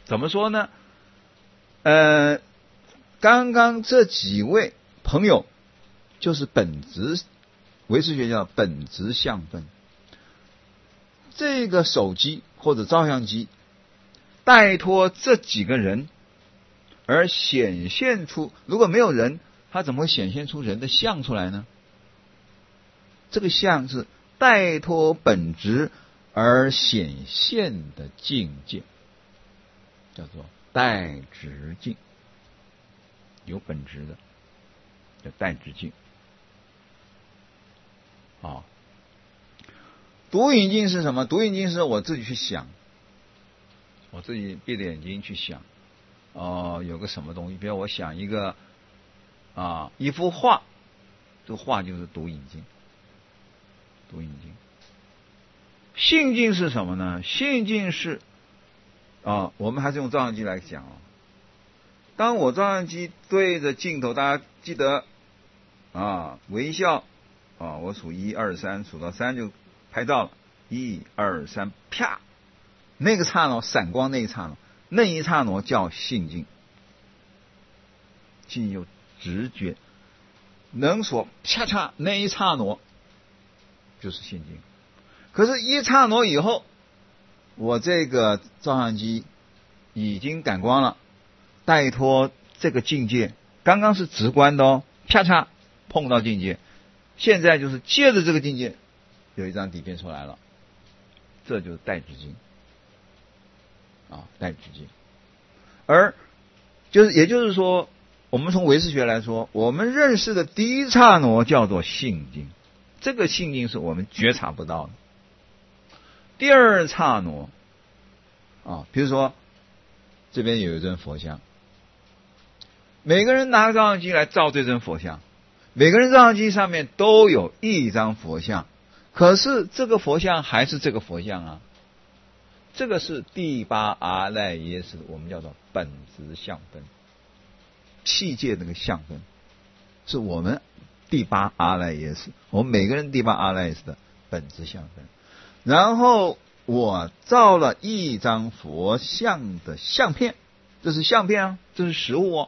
怎么说呢？刚刚这几位朋友就是本质，唯识学叫本质相分。这个手机或者照相机带托这几个人而显现出，如果没有人，它怎么会显现出人的相出来呢？这个相是带托本质而显现的境界，叫做带质境，有本质的叫带质境。独影境是什么？独影境是我自己去想，我自己闭着眼睛去想，有个什么东西，比如我想一个一幅画，这个画就是独影境。独影境。性境是什么呢？性境是我们还是用照相机来讲当我照相机对着镜头，大家记得微笑我数1、2、3，数到3就拍照了。1、2、3，啪！那个刹那闪光，那一刹那叫性境。性境有直觉，能所啪嚓那一刹那就是性境。可是，一刹那以后，我这个照相机已经感光了，带托这个境界，刚刚是直观的啪嚓碰到境界，现在就是借着这个境界，有一张底片出来了，这就是带质境带质境。而也就是说，我们从唯识学来说，我们认识的第一刹那叫做性境，这个性境是我们觉察不到的。第二刹那比如说这边有一尊佛像，每个人拿个照相机来照这尊佛像，每个人照相机上面都有一张佛像，可是这个佛像还是这个佛像这个是第八阿赖耶识，我们叫做本质相分。器界那个相分是我们第八阿赖耶识，我们每个人第八阿赖耶识的本质相分。然后我照了一张佛像的相片，这是相片这是实物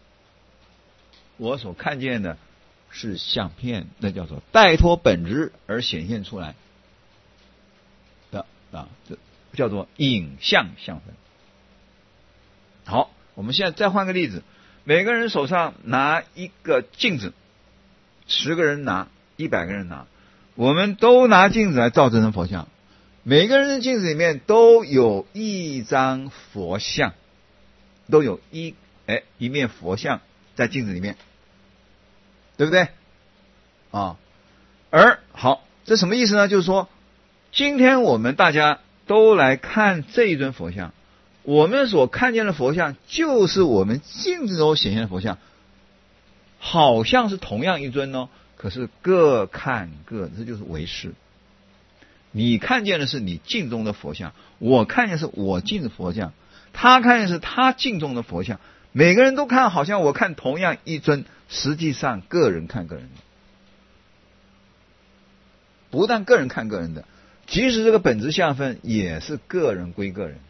我所看见的是相片，那叫做带托本质而显现出来的这叫做影像相分。好，我们现在再换个例子，每个人手上拿一个镜子，10个人拿，100个人拿，我们都拿镜子来照这尊佛像，每个人的镜子里面都有一张佛像，都有一面佛像在镜子里面，对不对而好，这什么意思呢？就是说今天我们大家都来看这一尊佛像，我们所看见的佛像就是我们镜子中显现的佛像，好像是同样一尊可是各看各的，这就是唯识。你看见的是你镜中的佛像，我看见的是我镜的佛像，他看见的是他镜中的佛像，每个人都看好像我看同样一尊，实际上个人看个人的。不但个人看个人的，即使这个本质相分也是个人归个人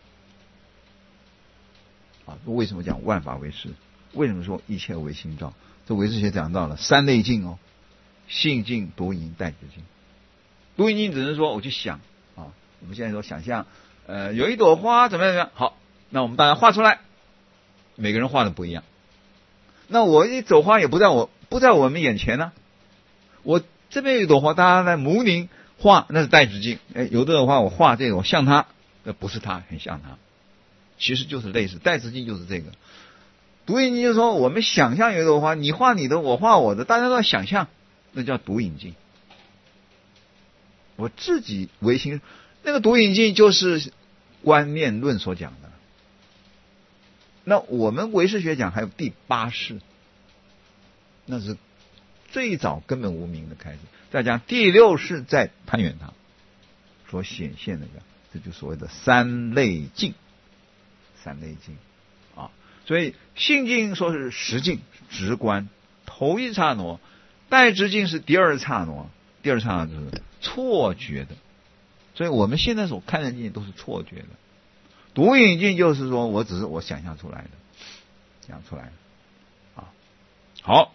为什么讲万法唯识？为什么说一切唯心造？这唯识学讲到了3类境性境、独影、带质境。独影境只是说我去想我们现在说想象有一朵花怎么样，好，那我们大家画出来，每个人画的不一样。那我一朵花也不在我们眼前我这边有一朵花，大家来模拟画，那是带质境。有的话我画这个，我像它，那不是它，很像它，其实就是类似。带质境就是这个。独影境就是说我们想象有一朵花，你画你的，我画我的，大家都要想象，那叫独影境。我自己唯心，那个独影境就是观念论所讲的。那我们唯识学讲还有第8识，那是最早根本无明的开始，再讲第6识在攀缘它所显现的这就所谓的3类境。3类境所以性境说是实境直观头一刹那，带质境是第二刹那，第二刹那就是错觉的。所以我们现在所看的境界都是错觉的。 独引境就是说我只是我想象出来的，想出来的啊。好，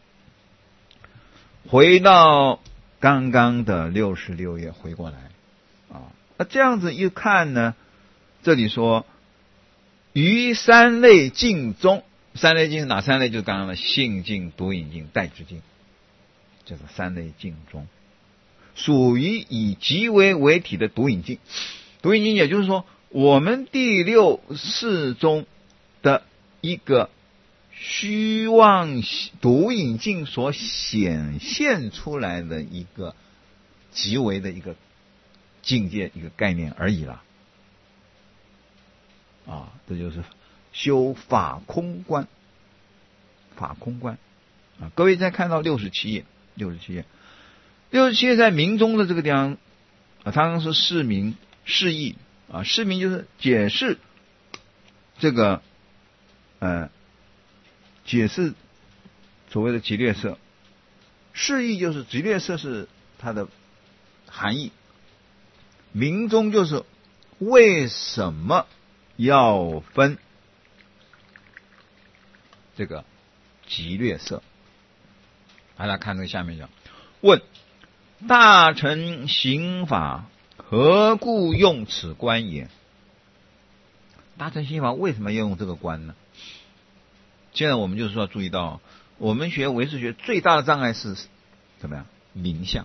回到刚刚的66页，回过来啊。那这样子一看呢，这里说于三类境中，三类境是哪三类？就是刚刚的性境、独引境、代知境，就是三类境中属于以极为体的独引境。独引境也就是说我们第六识中的一个虚妄独引境所显现出来的一个极为的一个境界，一个概念而已啦。啊，这就是修法空观，法空观啊。各位再看到67页，67页在明中的这个地方啊，常常是释明释义啊，释明就是解释这个解释所谓的极劣色，释义就是极劣色是它的含义，明中就是为什么要分这个极劣色。大家看这个下面讲，问大乘行法何故用此观也？大乘行法为什么要用这个观呢？现在我们就是说要注意到，我们学唯识学最大的障碍是怎么样？名相。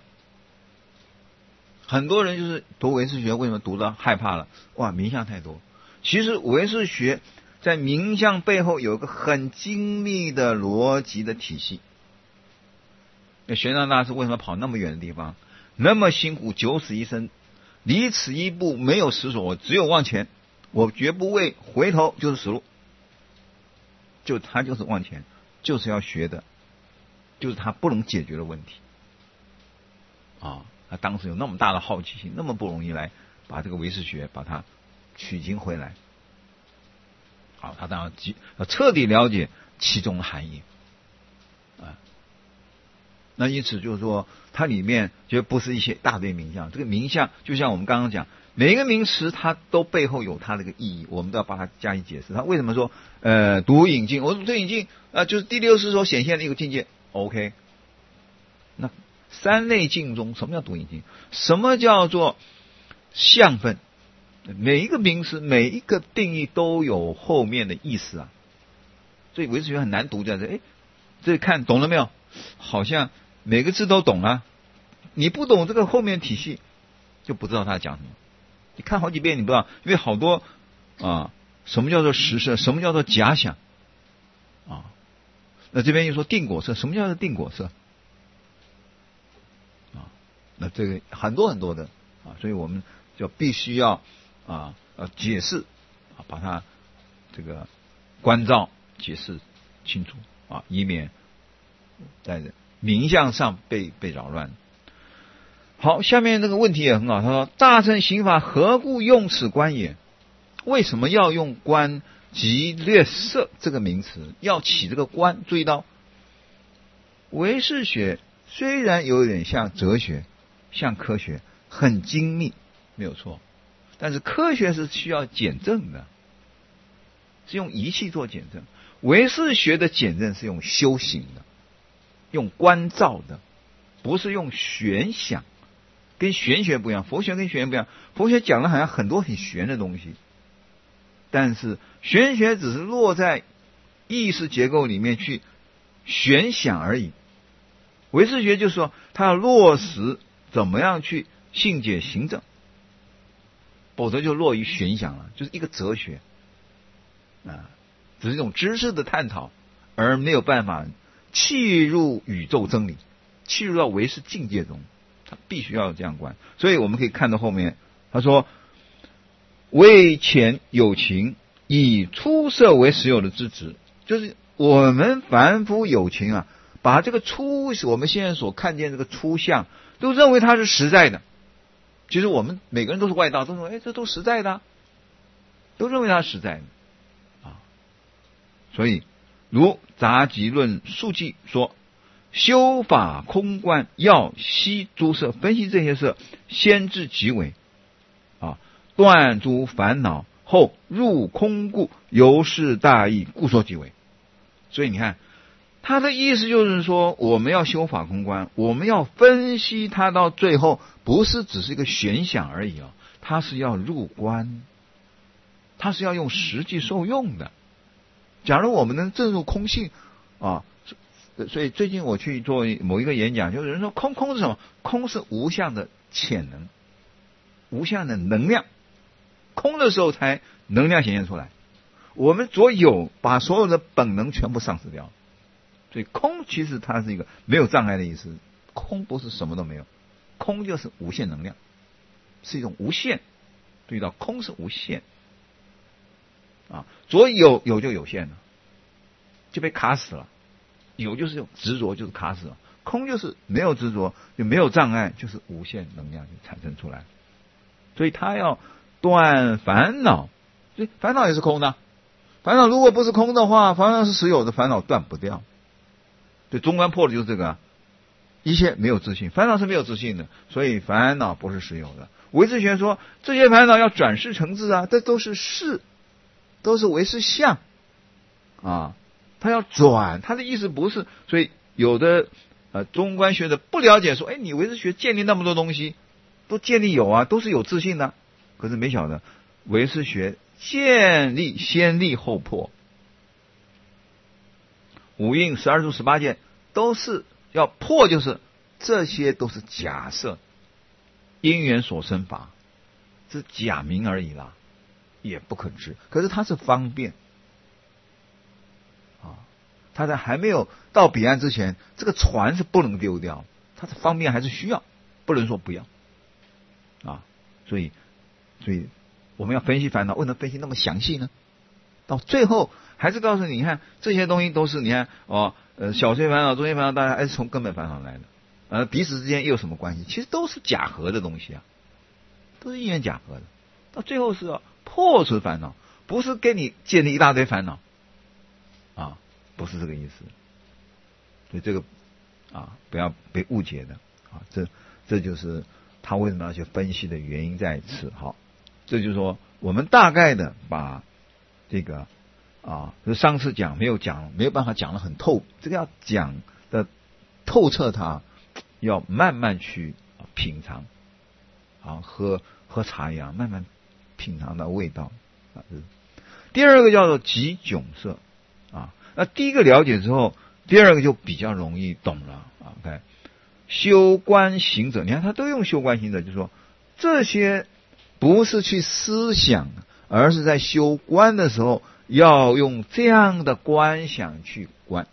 很多人就是读唯识学，为什么读到害怕了？哇，名相太多。其实唯识学在名相背后有一个很精密的逻辑的体系。那玄奘大师为什么跑那么远的地方，那么辛苦，九死一生，离此一步没有死所，我只有往前，我绝不为回头就是死路。就他就是往前，就是要学的，就是他不能解决的问题啊。他当时有那么大的好奇心，那么不容易来把这个唯识学把它取经回来。好，他当然要彻底了解其中的含义啊。那因此就是说，它里面就不是一些大堆名相，这个名相就像我们刚刚讲，每一个名词它都背后有它的一个意义，我们都要把它加以解释。它为什么说独引境？我说独引境就是第六识所显现的一个境界。OK， 那三类境中什么叫独引境？什么叫做相分？每一个名词每一个定义都有后面的意思啊，所以唯识学很难读在这。这看懂了没有？好像每个字都懂啊，你不懂这个后面体系，就不知道他讲什么。你看好几遍你不知道，因为好多什么叫做实色，什么叫做假想啊？那这边又说定果色，什么叫做定果色啊？那这个很多很多的啊，所以我们就必须要解释啊，把它这个关照解释清楚啊，以免在名相上被扰乱。好，下面这个问题也很好，他说大乘行法何故用此观也？为什么要用观极劣色这个名词，要起这个观？注意到唯识学虽然有点像哲学，像科学，很精密，没有错，但是科学是需要检证的，是用仪器做检证。唯识学的检证是用修行的，用观照的，不是用玄想，跟玄学不一样。佛学跟玄学不一样，佛学讲了好像很多很玄的东西，但是玄学只是落在意识结构里面去玄想而已。唯识学就是说，它要落实怎么样去信解行证，否则就落于玄想了，就是一个哲学只是一种知识的探讨，而没有办法契入宇宙真理，契入到唯识境界中，他必须要这样观。所以我们可以看到后面他说，为前有情，以出色为实有的资质，就是我们凡夫有情把这个我们现在所看见这个出相都认为它是实在的。其实我们每个人都是外道，都说这都实在的都认为它是实在的所以如杂集论述记说，修法空观要悉诸色，分析这些色，先至极为断诸烦恼， 后入空故，由是大义，故说即为。所以你看，他的意思就是说，我们要修法空观，我们要分析它到最后，不是只是一个玄想而已它是要入观，它是要用实际受用的。假如我们能证入空性所以最近我去做某一个演讲，就是人说空是什么？空是无相的潜能，无相的能量，空的时候才能量显现出来。我们所有把所有的本能全部丧失掉，所以空其实它是一个没有障碍的意思。空不是什么都没有，空就是无限能量，是一种无限。注意到空是无限所以有就有限了，就被卡死了。有就是有执着，就是卡死了；空就是没有执着，就没有障碍，就是无限能量就产生出来。所以他要断烦恼，所以烦恼也是空的。烦恼如果不是空的话，烦恼是实有的，烦恼断不掉。对，中观破的就是这个一切没有自性，烦恼是没有自性的，所以烦恼不是实有的。唯识学说这些烦恼要转世成智这都是事，都是唯识相他要转，他的意思不是。所以有的中观学的不了解说，你唯识学建立那么多东西，都建立有都是有自信的，可是没晓得唯识学建立先立后破，五蕴12住18界都是要破，就是这些都是假设，因缘所生法，是假名而已啦，也不可知。可是它是方便他在还没有到彼岸之前，这个船是不能丢掉，它的方便还是需要，不能说不要所以我们要分析烦恼，为什么分析那么详细呢？到最后还是告诉你看这些东西都是你看小碎烦恼、中间烦恼，大家还是从根本烦恼来的，彼此之间又有什么关系？其实都是假合的东西都是因缘假合的。到最后是破除烦恼，不是给你建立一大堆烦恼不是这个意思。所以这个不要被误解的这就是他为什么要去分析的原因在此。好，这就是说我们大概的把这个上次讲没有办法讲得很透，这个要讲的透彻，它要慢慢去品尝喝茶一样慢慢品尝到味道第二个叫做即迥色那第一个了解之后，第二个就比较容易懂了OK， 修观行者，你看他都用修观行者，就是说这些不是去思想，而是在修观的时候要用这样的观想去观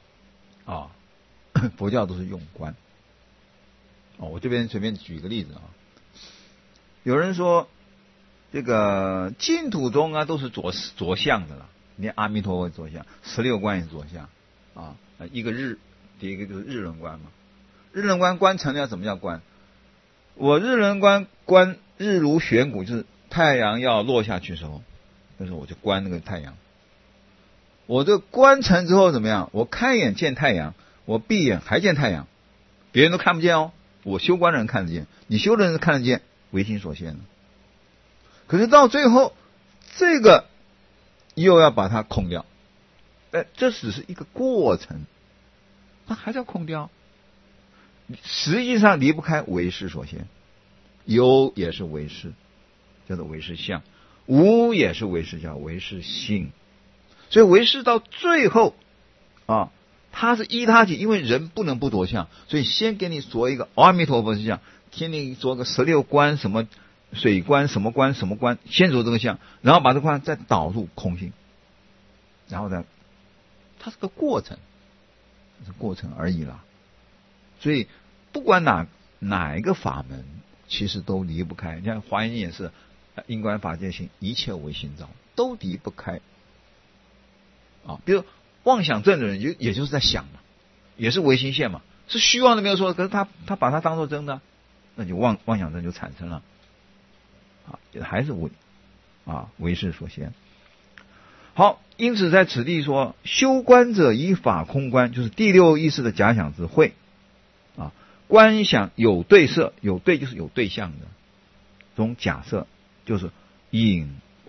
佛教都是用观我这边随便举一个例子有人说这个净土中都是着相的了，连阿弥陀佛着相，16观也着相一个第一个就是日轮观嘛。日轮观观成了怎么叫观？我日轮观日如悬鼓，就是太阳要落下去的时候，那时候我就观那个太阳。我这观成之后怎么样？我开眼见太阳，我闭眼还见太阳，别人都看不见我修观的人看得见，你修的人看得见，唯心所现的。可是到最后这个又要把它空掉，这只是一个过程，它还是要空掉。实际上离不开唯识所现，有也是唯识，叫做唯识相；无也是唯识，叫唯识性。所以唯识到最后它是依他起，因为人不能不着相，所以先给你着一个阿弥陀佛是相，天天着个16观什么水观什么观什么观，先着这个相，然后把这个观再导入空性，然后呢，它是个过程，是过程而已啦。所以不管哪一个法门，其实都离不开。你看华严也是因观法界行，一切唯心造，都离不开比如妄想症的人也就是在想嘛，也是唯心现嘛，是虚妄的没有错，可是他把它当作真的，那就妄想症就产生了还是唯识所现。好，因此在此地说修观者以法空观，就是第六意识的假想之慧观想有对色，有对就是有对象的这种假设，就是引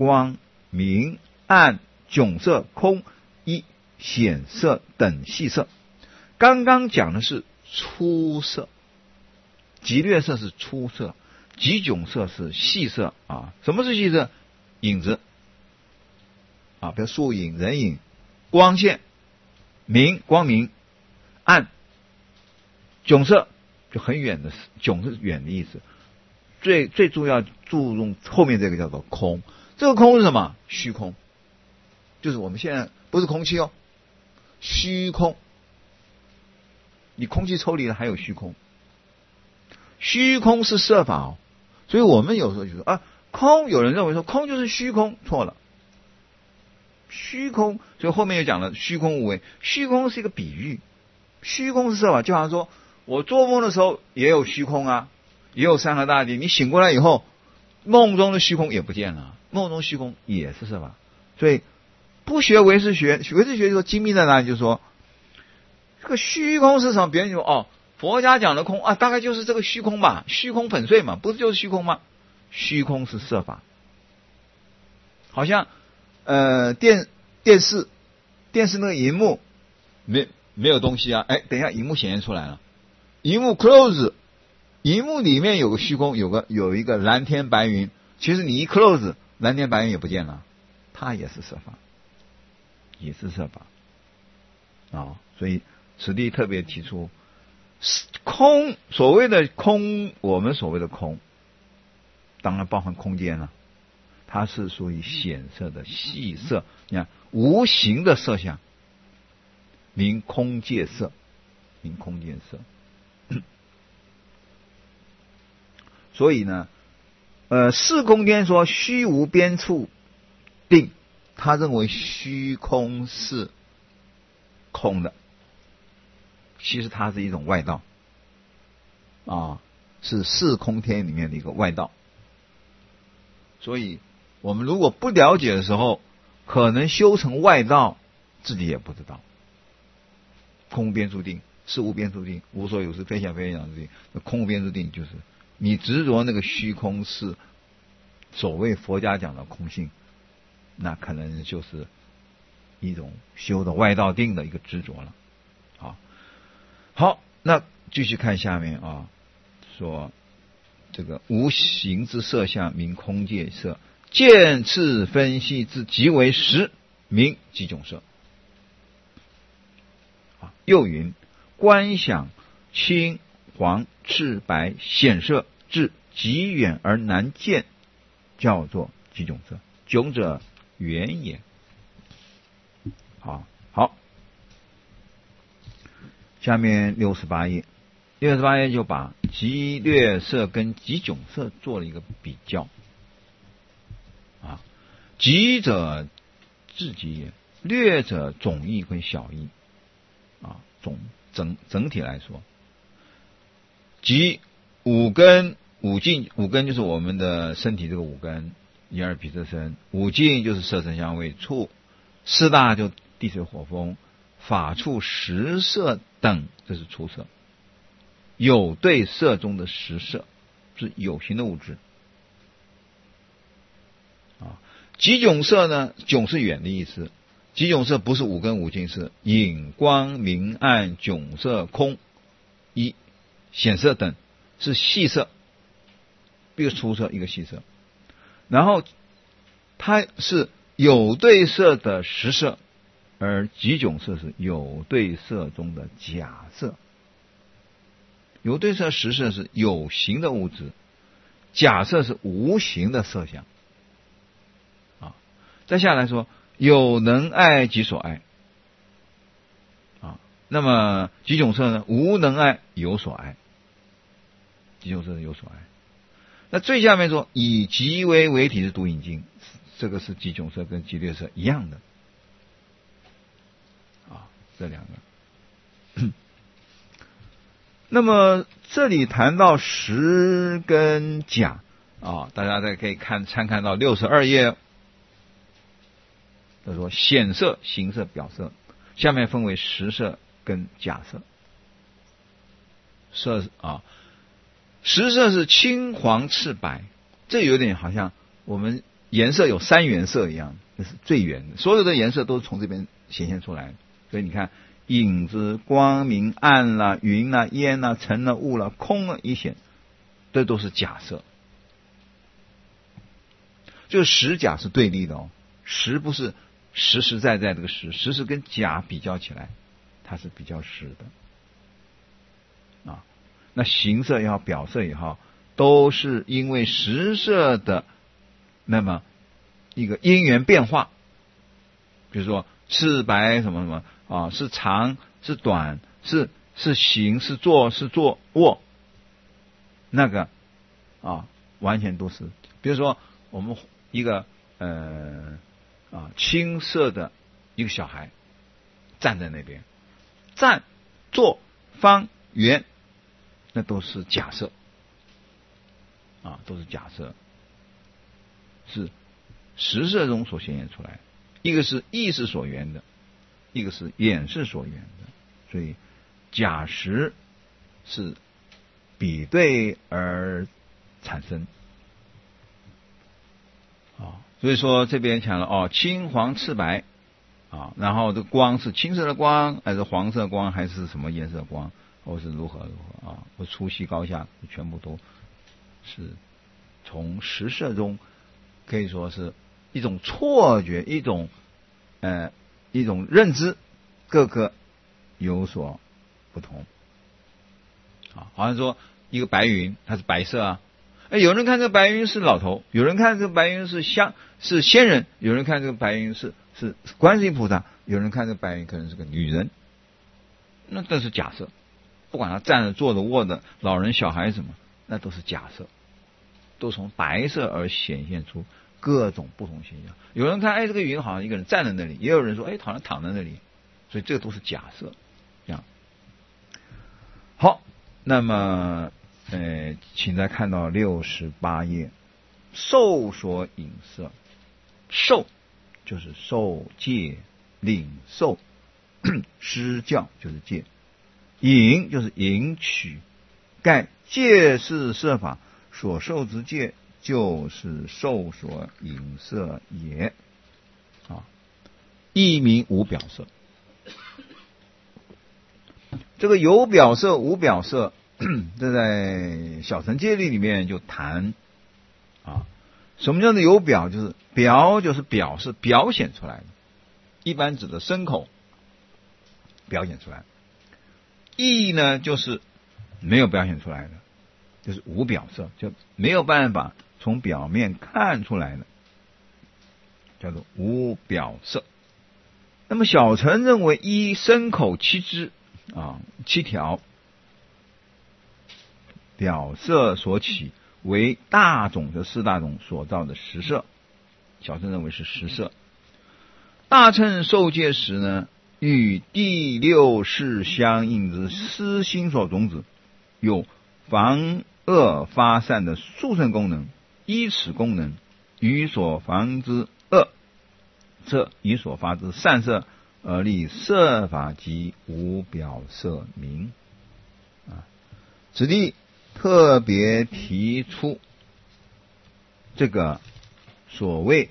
光、明、暗、迥色、空、一、显色等细色。刚刚讲的是粗色，极略色是粗色，极迥色是细色啊。什么是细色？影子啊，比如树影、人影、光线、明光明、暗、迥色就很远的，迥是远的意思。最重要注重后面这个叫做空，这个空是什么？虚空，就是我们现在不是空气哦，虚空。你空气抽离了，还有虚空。虚空是色法哦，所以我们有时候就说啊，空，有人认为说空就是虚空，错了。虚空，所以后面又讲了虚空无为。虚空是一个比喻，虚空是色法，就好像说我做梦的时候也有虚空啊，也有山河大地。你醒过来以后，梦中的虚空也不见了，梦中虚空也是色法。所以不学唯识学，唯识学说精密在哪里？就是说这个虚空是什么？别人就说哦，佛家讲的空啊，大概就是这个虚空吧，虚空粉碎嘛，不是就是虚空吗？虚空是色法，好像电视那个荧幕没有东西啊，哎，等一下荧幕显现出来了，荧幕 close， 荧幕里面有个虚空，有一个蓝天白云，其实你一 close， 蓝天白云也不见了，它也是色法，也是色法啊，所以此地特别提出空，所谓的空，我们所谓的空当然包含空间了，它是属于显色的细色，你看无形的色相，名空界色，名空界色。所以呢四空天说虚无边处定，他认为虚空是空的，其实它是一种外道啊，是四空天里面的一个外道。所以我们如果不了解的时候，可能修成外道自己也不知道。空无边处定，事无边处定，无所有事，非想非非想之定。空无边处定就是你执着那个虚空是所谓佛家讲的空性，那可能就是一种修的外道定的一个执着了。好，那继续看下面啊，说这个无形之色相名空界色，渐次分析之极为实，名极迥色。又云观想青黄赤白显色至极远而难见，叫做极迥色。迥者远也。好，下面68页，68页就把极略色跟极迥色做了一个比较。极者至极也，略者总义跟小义。整体来说，极五根五境，五根就是我们的身体这个五根，眼耳鼻舌身；五境就是色声香味触；四大就地水火风，法处识色等，这是初色。有对色中的识色是有形的物质。极迥色呢，迥是远的意思。极迥色不是五根五境，是影光明暗迥色空一显色等，是细色，一个粗色一个细色。然后它是有对色的实色，而极迥色是有对色中的假色。有对色实色是有形的物质，假色是无形的色相。再下来说有能爱即所爱那么极迥色呢，无能爱有所爱，极迥色是有所爱。那最下面说以极微为体是独引经，这个是极迥色跟极略色一样的这两个。那么这里谈到实跟假大家再可以参看到62页。他说显色、形色、表色，下面分为实色跟假色。实色是青黄赤白，这有点好像我们颜色有三原色一样，这是最圆的，所有的颜色都是从这边显现出来的。所以你看，影子、光明、暗啦、云啦、烟啦、尘啦、雾啦、空啦、一显，这都是假设。就实假是对立的哦，实不是实实在在这个实，实是跟假比较起来，它是比较实的啊。那形色也好，表色也好，都是因为实色的那么一个因缘变化，比如说是白什么什么啊，是长是短，是行是坐是坐卧，那个啊完全都是。比如说我们一个青色的一个小孩站在那边，站坐方圆，那都是假设啊，都是假设，是实色中所显现出来。一个是意识所缘的，一个是眼识所缘的，所以假实是比对而产生啊。所以说这边讲了哦，青黄赤白啊，然后这光是青色的光，还是黄色光，还是什么颜色的光，或是如何啊，或粗细高下，全部都是从实色中可以说是一种错觉，一种认知，各个有所不同啊。好像说一个白云，它是白色啊，有人看这个白云是老头，有人看这个白云是仙人，有人看这个白云是观世音菩萨，有人看这个白云可能是个女人，那这是假设。不管他站着、坐着、卧的，老人、小孩什么，那都是假设，都从白色而显现出各种不同现象。有人看，这个云好像一个人站在那里，也有人说，好像躺在那里，所以这个都是假设。这样好，那么请再看到68页，受所引色，受就是受戒、领受、施教就是戒，引就是引取，盖戒是色法，所受之戒就是受所引色也啊。一名无表色，这个有表色无表色，这在小乘戒律里面就谈啊。什么叫做有表？就是表就是表示表现出来的，一般指的身口表现出来。意呢就是没有表现出来的，就是无表色，就没有办法从表面看出来的，叫做无表色。那么小乘认为依身口七支七条表色所起，为大种的四大种所造的实色，小乘认为是实色。大乘受戒时呢，与第六识相应之思心所种子，有防恶发散的速胜功能，依此功能与所防之恶色与所发之善色，而立色法及无表色名此地特别提出这个所谓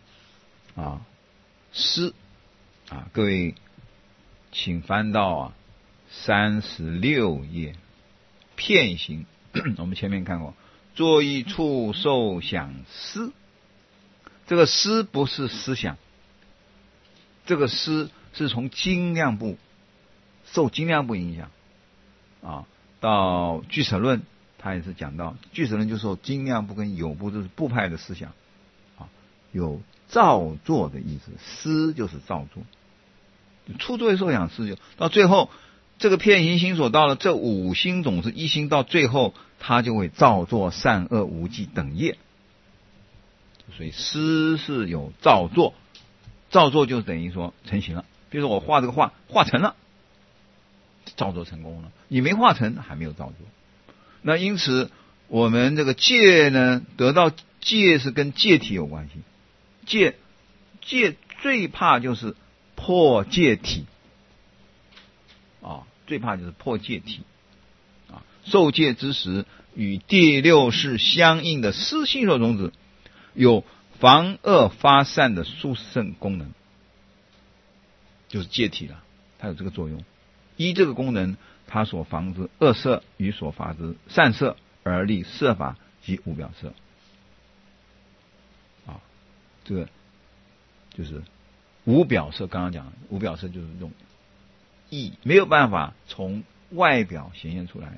思各位请翻到36页片形我们前面看过，作意触受想思，这个思不是思想，这个思是从精量部受精量部影响到俱舍论他也是讲到，俱舍论就说精量部跟有部，这是部派的思想有造作的意思，思就是造作，触作受想思，就到最后这个片行心所到了这五心种是一心，到最后它就会造作善恶无记等业，所以思是有造作，造作就等于说成型了。比如说我画这个画画成了，造作成功了，你没画成还没有造作。那因此我们这个戒呢，得到戒是跟戒体有关系，戒最怕就是破戒体最怕就是破戒体受戒之时，与第六识相应的思心所种子，有防恶发善的殊胜功能，就是戒体了，它有这个作用。依这个功能，它所防之恶色与所发之善色，而立色法及无表色。啊，这个就是无表色。刚刚讲的无表色就是这种意没有办法从外表显现出来的。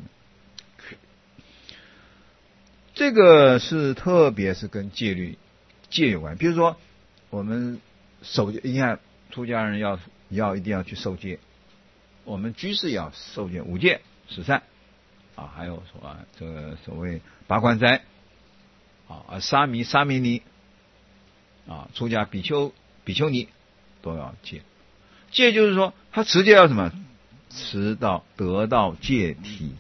这个是特别是跟戒律戒有关。比如说我们守戒，你看出家人一定要去受戒，我们居士也要受戒，五戒十善啊，还有说这个所谓八关斋啊，沙弥尼啊，出家比丘尼都要戒。戒就是说他持戒要什么？持到得到戒体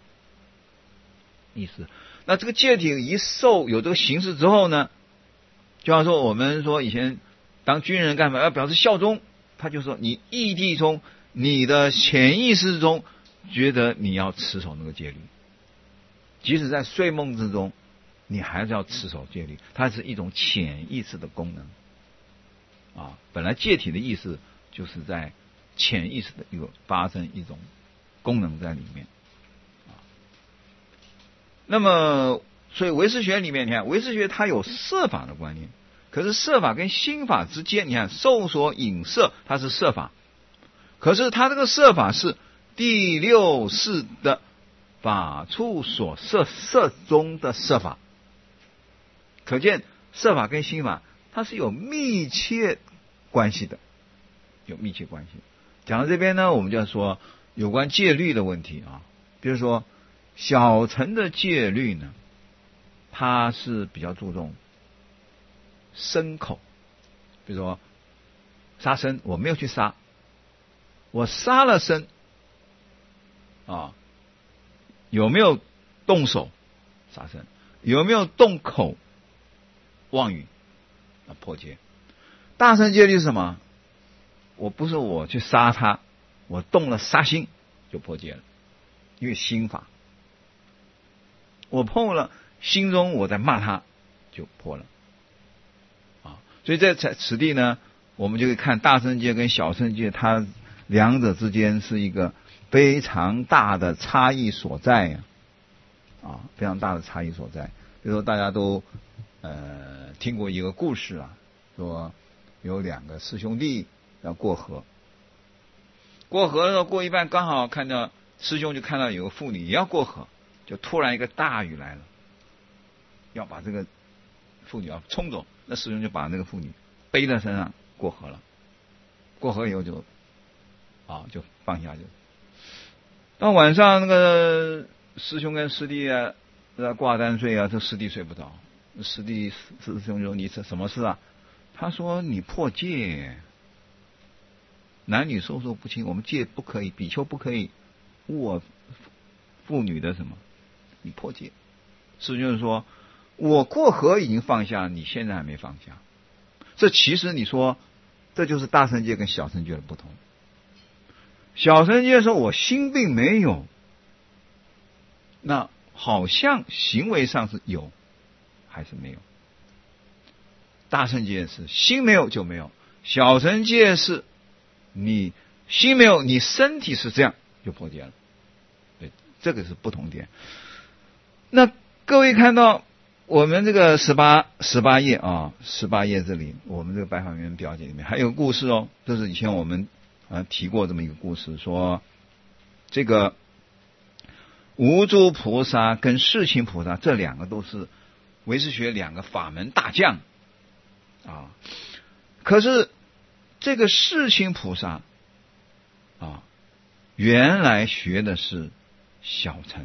意思。那这个戒体一受有这个形式之后呢，就像说我们说以前当军人干嘛要表示效忠，他就说你意地中你的潜意识中觉得你要持守那个戒律，即使在睡梦之中你还是要持守戒律，它是一种潜意识的功能啊。本来戒体的意思就是在潜意识的一个发生一种功能在里面啊。那么所以唯识学里面，你看唯识学它有色法的观念，可是色法跟心法之间，你看受所引色它是色法，可是它这个色法是第六识的法处所摄色中的色法，可见色法跟心法它是有密切关系的，有密切关系。讲到这边呢，我们就要说有关戒律的问题啊。比如说小乘的戒律呢，它是比较注重身口，比如说杀生，我没有去杀，我杀了生啊，有没有动手杀生，有没有动口妄语啊破戒。大乘戒律是什么？我不是我去杀他，我动了杀心就破戒了，因为心法。我碰了心中我在骂他就破了啊。所以在此地呢，我们就可以看大乘戒跟小乘戒，它两者之间是一个非常大的差异所在啊，非常大的差异所在。比如说大家都听过一个故事啊，说有两个师兄弟要过河，过河的时候过一半，刚好看到师兄就看到有个妇女也要过河，就突然一个大雨来了，要把这个妇女要冲走，那师兄就把那个妇女背在身上过河了。过河以后就放下去。到晚上那个师兄跟师弟挂单睡啊，这师弟睡不着，师兄说你什么事啊？他说你破戒，男女授受不亲，我们戒不可以，比丘不可以误妇女的什么，你破戒。师兄说我过河已经放下，你现在还没放下。这其实你说这就是大乘戒跟小乘戒的不同。小乘戒说我心并没有，那好像行为上是有还是没有。大乘戒是心没有就没有，小乘戒是你心没有，你身体是这样就破戒了。对，这个是不同点。那各位看到我们这个十八页啊，18页这里，我们这个白法缘表解里面还有个故事哦，这是以前我们提过这么一个故事，说这个无诸菩萨跟世亲菩萨这两个都是唯识学两个法门大将啊，可是这个世亲菩萨啊，原来学的是小乘，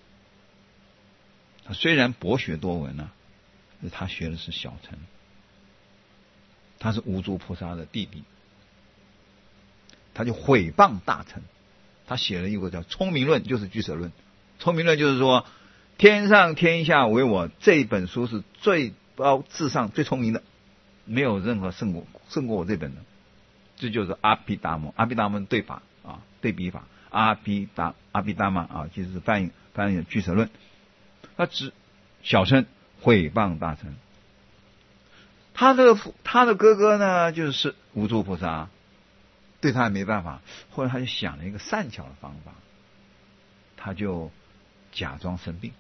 他虽然博学多闻啊，他学的是小乘，他是无诸菩萨的弟弟，他就毁谤大乘，他写了一个叫《聪明论》，就是俱舍论。聪明论就是说天上天下唯我，这本书是最高至上最聪明的，没有任何胜过我这本的。这就是阿毗达摩，阿毗达摩对法啊，对比法，阿毗达摩啊，其实是翻译俱舍论。他指小乘毁谤大乘。 他的哥哥呢，就是无珠菩萨，对他也没办法。后来他就想了一个善巧的方法，他就假装生病，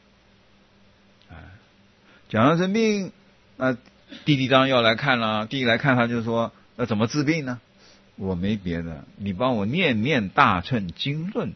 假装生病，弟弟当然要来看了。弟弟来看他就说：“那怎么治病呢？我没别的，你帮我念念大乘经论，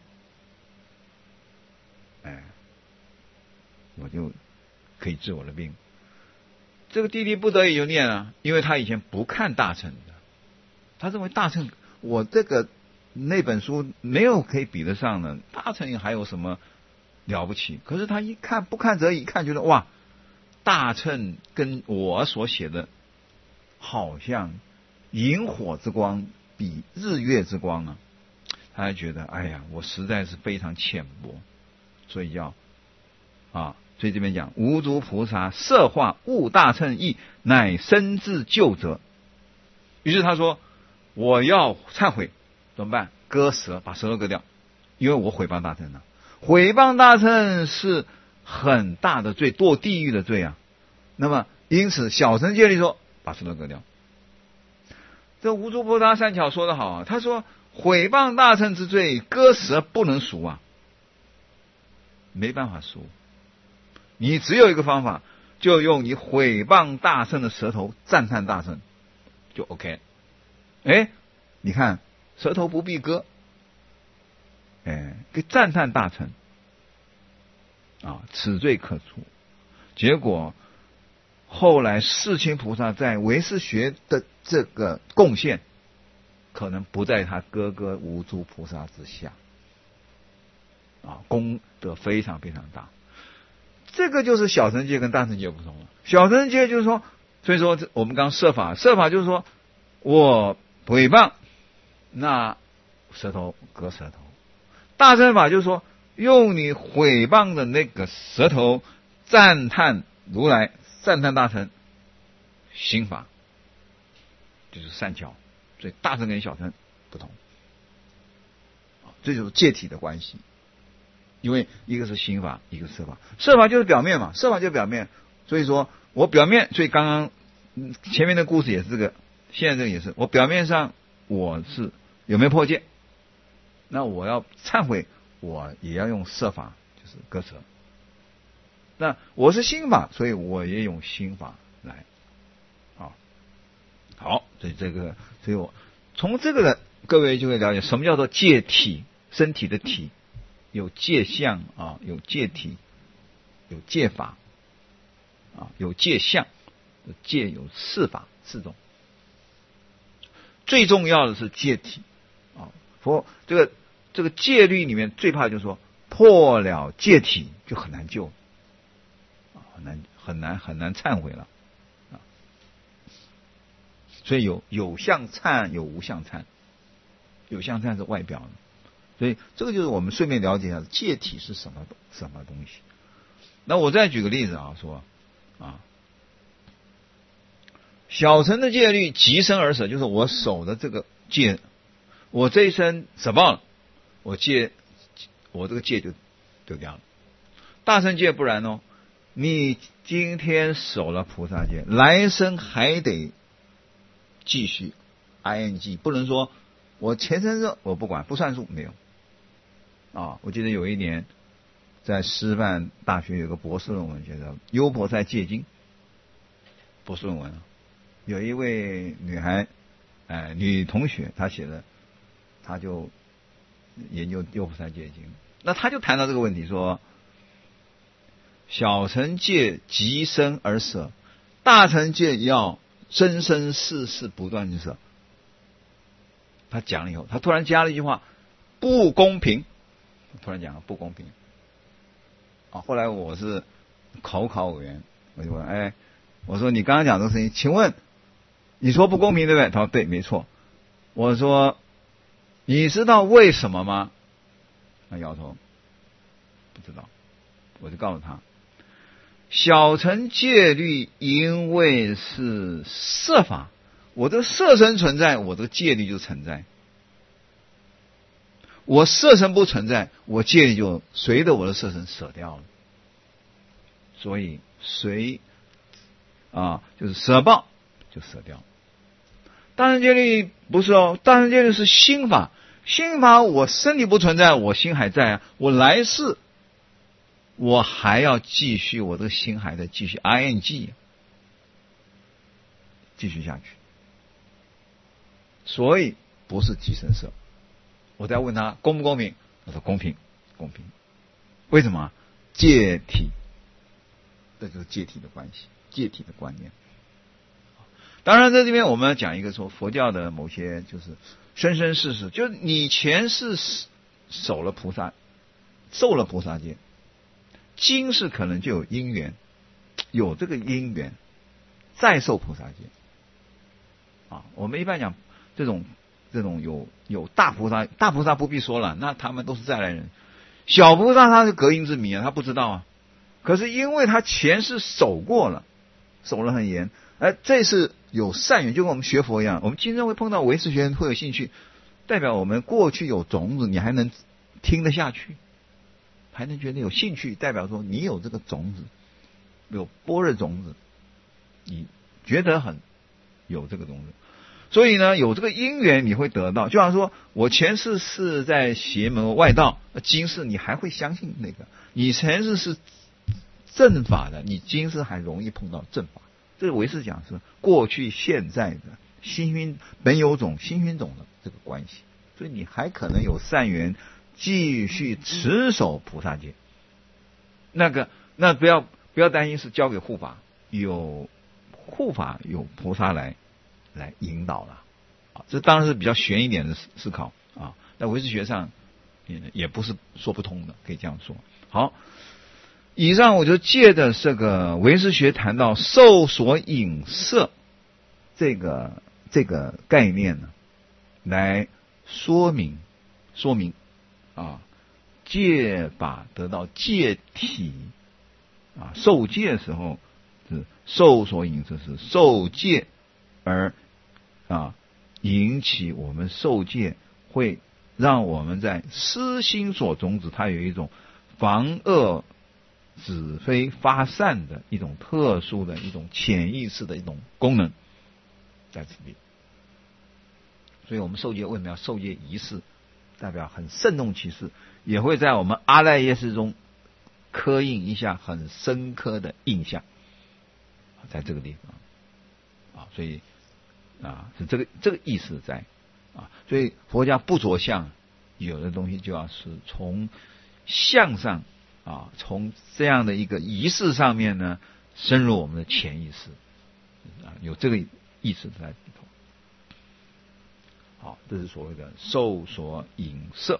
我就可以治我的病。”这个弟弟不得已就念了，因为他以前不看大乘的，他认为大乘我那本书没有可以比得上的，大乘还有什么了不起？可是他一看，不看则已，一看觉得哇，大乘跟我所写的好像萤火之光比日月之光啊，他还觉得哎呀，我实在是非常浅薄，所以所以这边讲无珠菩萨摄化悟大乘义，乃深自救责。于是他说我要忏悔，怎么办？割舌，把舌头割掉，因为我毁谤大乘了。毁谤大乘是很大的罪，堕地狱的罪啊。那么因此小乘戒律说把舌头割掉。这无珠菩萨善巧说得好啊，他说毁谤大乘之罪，割舌不能赎啊，没办法赎。你只有一个方法，就用你毁谤大乘的舌头赞叹大乘，就 OK。你看舌头不必割，给赞叹大乘此罪可除。结果后来世亲菩萨在唯识学的这个贡献，可能不在他哥哥无珠菩萨之下，功德非常非常大。这个就是小乘戒跟大乘戒不同了。小乘戒就是说，所以说我们刚设法就是说我毁谤，那舌头割舌头。大乘法就是说用你毁谤的那个舌头赞叹如来，赞叹大乘心法，就是善巧。所以大乘跟小乘不同，这就是戒体的关系。因为一个是心法，一个是色法。色法就是表面嘛，色法就是表面。所以说我表面，所以刚刚前面的故事也是这个，现在这个也是。我表面上我是有没有破戒，那我要忏悔，我也要用色法，就是割舌。那我是心法，所以我也用心法来。好，所以我从这个的各位就会了解什么叫做戒体，身体的体。有戒相有戒体，有戒法有戒相，戒有四法4种。最重要的是戒体这个戒律里面最怕就是说破了戒体就很难救，很难忏悔了所以有相忏，有无相忏。有相忏是外表的。所以这个就是我们顺便了解一下戒体是什么东西。那我再举个例子说小乘的戒律即身而舍，就是我守的这个戒，我这一生舍报了，我这个戒就丢掉了。大乘戒不然你今天守了菩萨戒，来生还得继续 ing， 不能说我前生我不管，不算数，没有。我记得有一年在师范大学有个博士论文，叫做《优婆塞戒经》博士论文，有一位女孩，女同学，她写的，她就研究优婆塞戒经，那她就谈到这个问题，说小乘戒即身而舍，大乘戒要生生世世不断地舍。她讲了以后，她突然加了一句话：不公平。突然讲了不公平后来我是考委员，我就问我说你刚刚讲这个事情，请问你说不公平对不对？他说对，没错。我说你知道为什么吗？他摇头不知道。我就告诉他，小乘戒律因为是色法，我的色身存在，我的戒律就存在。我色身不存在，我戒律就随着我的色身舍掉了。所以就是舍报就舍掉了。大乘戒律不是哦，大乘戒律是心法，心法我身体不存在，我心还在啊，我来世我还要继续，我这个心还在继续 ing 继续下去，所以不是即生色。我再问他公不公平，他说公平，公平。为什么？戒体，这就是戒体的关系，戒体的观念。当然在这边我们要讲一个说佛教的某些就是生生世世，就是你前世守了菩萨，受了菩萨戒，今世可能就有因缘，有这个因缘再受菩萨戒啊。我们一般讲这种有大菩萨，大菩萨不必说了，那他们都是再来人。小菩萨他是隔音之谜啊，他不知道啊。可是因为他前世守过了，守了很严，而这是有善缘，就跟我们学佛一样。我们今生会碰到唯识学人会有兴趣，代表我们过去有种子，你还能听得下去，还能觉得有兴趣，代表说你有这个种子，有般若种子，你觉得很有这个种子。所以呢，有这个因缘你会得到，就像说我前世是在邪门外道，今世你还会相信那个，你前世是正法的，你今世还容易碰到正法。这个唯识讲是过去现在的心熏本有种心熏种的这个关系，所以你还可能有善缘继续持守菩萨戒。那不要担心是交给护法，有护法有菩萨来引导了啊，这当然是比较玄一点的思考啊，在唯识学上也不是说不通的，可以这样说。好，以上我就借着这个唯识学谈到受所引摄这个概念呢，来说明啊，戒法得到戒体啊，受戒的时候是受所引摄，是受戒而引起我们受戒，会让我们在思心所种子，它有一种防恶止非发散的一种特殊的一种潜意识的一种功能在此地。所以我们受戒为什么要受戒仪式，代表很慎重其事，也会在我们阿赖耶识中刻印一下很深刻的印象，在这个地方啊，所以是这个意思在啊，所以佛家不着相，有的东西就要是从相上啊，从这样的一个仪式上面呢，深入我们的潜意识啊，有这个意识在里头。好，这是所谓的受所引摄。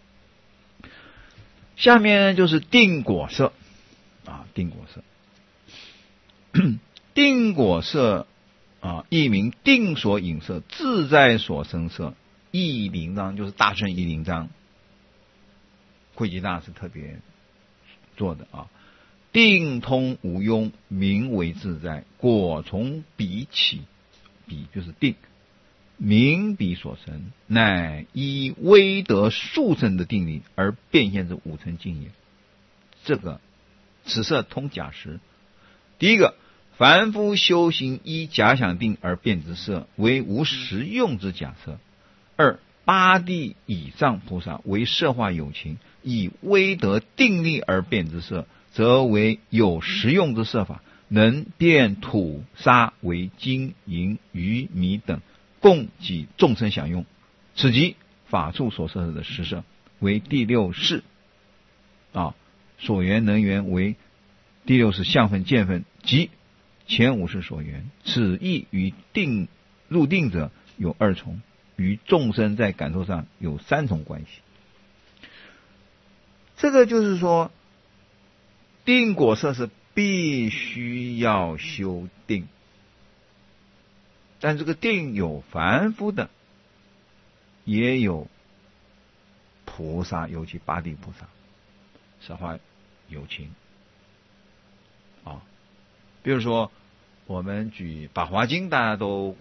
下面呢就是定果摄啊，定果摄，定果摄啊，译名定所引摄，自在所生摄。义铃章就是大乘义铃章，慧集大师特别做的啊。定通无庸，名为自在，果从彼起，彼就是定，名彼所生，乃依威德速胜的定力而变现之五乘境也。这个此摄通假实。第一个，凡夫修行依假想定而变之摄，为无实用之假摄。二，八地以上菩萨为摄化有情，以威德定力而变之摄，则为有实用之摄法，能变土沙为金银鱼米等，供给众生享用。此即法处所摄的实摄，为第六识啊，所缘能缘为第六识相分见分，即前五识所缘。此意与定入定者有二重，与众生在感受上有三重关系。这个就是说，定果摄是必须要修定，但这个定有凡夫的，也有菩萨，尤其八地菩萨摄化有情啊。比如说我们举《法华经》，大家都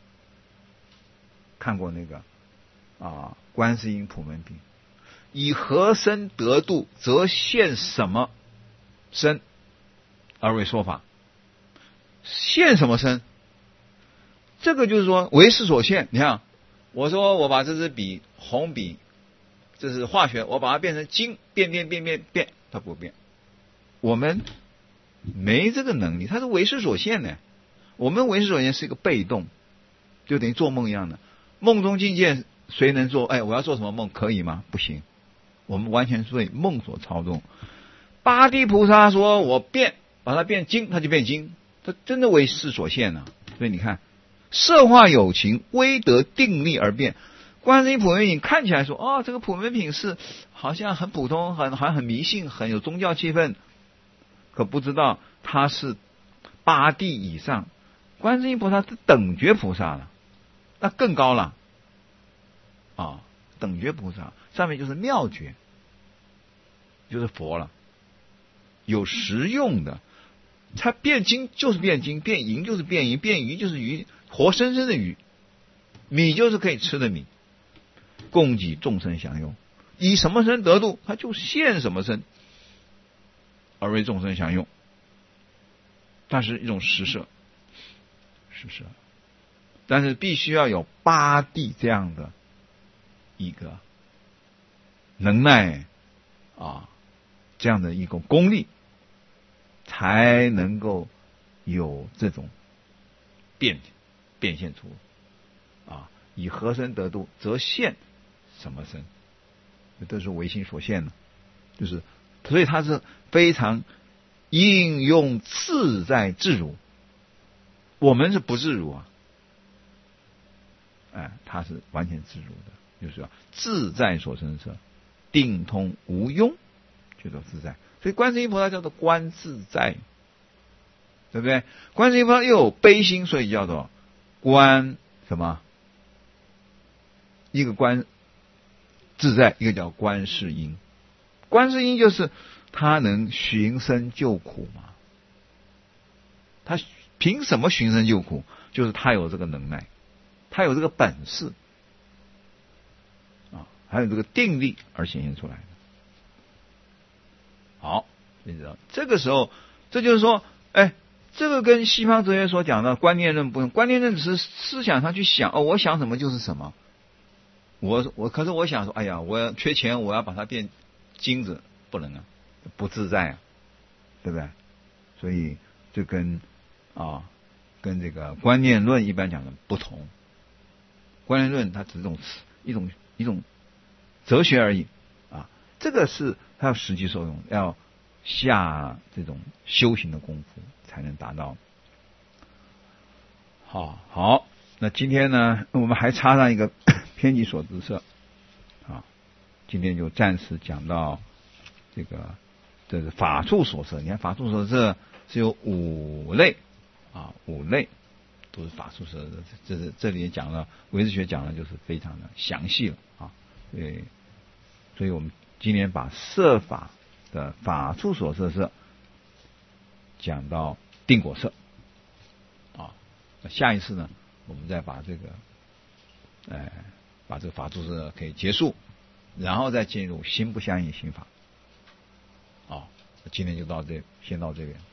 看过那个观世音普门品，以何身得度，则现什么身而为说法。现什么身？ 这个就是说为识所限。你看，我说我把这支笔红笔，这是化学，我把它变成金，变，它不变。我们没这个能力，它是为识所限的。我们为识所限是一个被动，就等于做梦一样的。梦中境界谁能做？我要做什么梦可以吗？不行，我们完全是被梦所操纵。八地菩萨说我把它变金，它就变金，它真的为识所限啊。所以你看，色化有情，微得定力而变。观世音普门品看起来说，这个普门品是好像很普通，好像很迷信，很有宗教气氛，可不知道它是八地以上。观世音菩萨是等觉菩萨了，那更高了等觉菩萨上面就是妙觉，就是佛了，有实用的。它变金就是变金，变银就是变银，变鱼就是鱼，活生生的鱼，米就是可以吃的米，供给众生享用。以什么身得度，它就现什么身而为众生享用。但是一种实设，但是必须要有八地这样的一个能耐这样的一个功力，才能够有这种变现出以何身得度，则现什么身，这是唯心所现的，就是所以它是非常应用自在自如。我们是不自如它是完全自如的，就是要自在所生色，定通无庸，就叫自在。所以观世音菩萨叫做观自在，对不对？观世音菩萨又有悲心，所以叫做观什么？一个观自在，一个叫观世音。观世音就是他能寻声救苦嘛。他凭什么寻声救苦？就是他有这个能耐，他有这个本事还有这个定力而显现出来的。好，这个时候，这就是说，这个跟西方哲学所讲的观念论不同。观念论只是思想上去想，我想什么就是什么。可是我想说，我要缺钱，我要把它变金子，不能不自在对不对？所以这跟这个观念论一般讲的不同。观念论它只是一种哲学而已这个是它要实际受用，要下这种修行的功夫才能达到。好，那今天呢，我们还插上一个偏激所知色今天就暂时讲到这是法处所摄。你看法处所摄是有5类5类都是法处所摄。这里讲了唯识学讲的就是非常的详细了所以我们今天把摄法的法处所摄色讲到定果色下一次呢，我们再把这个法处所摄可以结束，然后再进入心不相应心法今天就先到这边。